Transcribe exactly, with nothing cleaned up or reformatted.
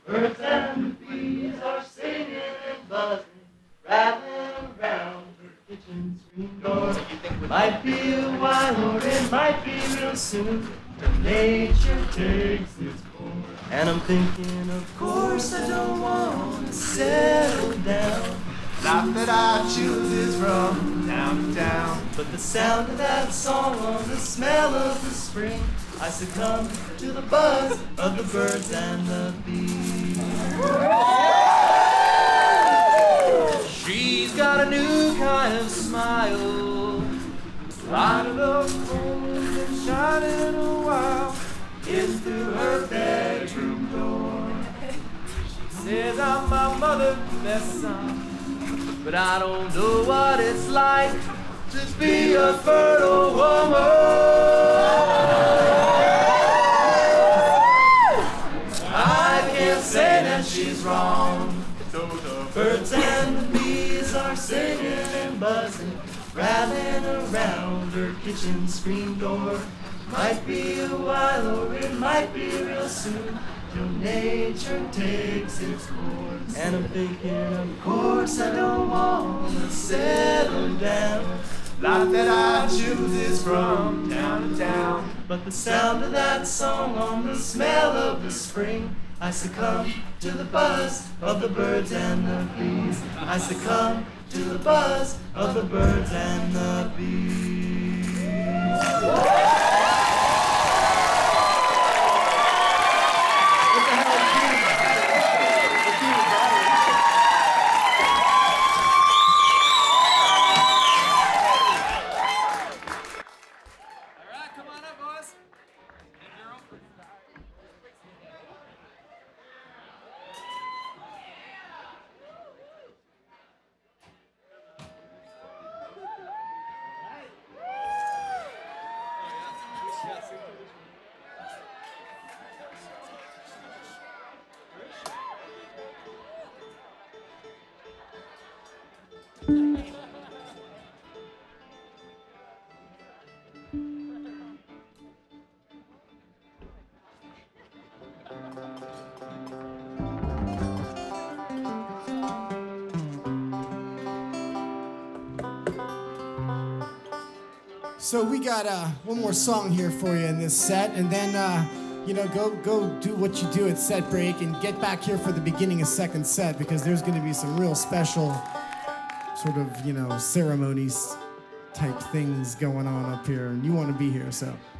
Birds and bees are singing and buzzing, rattling around her kitchen screen door. Might be a while or it might be real soon till nature takes its course. And I'm thinking, of course I don't want to settle down. Life that I choose is from town to town. But the sound of that song or the smell of the spring, I succumb to the buzz of the birds and the bees. She's got a new kind of smile, light of the moon been shining a while in through her bedroom door. She says I'm my mother's best son, but I don't know what it's like to be a fertile woman. I can't say that she's wrong. So the birds and the bees are singing and buzzing, rattling around her kitchen screen door. Might be a while or it might be real soon till nature takes its course. And I'm thinking, of course I don't want to settle down. Life that I choose is from town to town. But the sound of that song on the smell of the spring, I succumb to the buzz of the birds and the bees. I succumb to the buzz of the birds and the bees. So we got uh, one more song here for you in this set, and then uh, you know, go go do what you do at set break, and get back here for the beginning of second set, because there's going to be some real special sort of, you know, ceremonies type things going on up here, and you want to be here, so.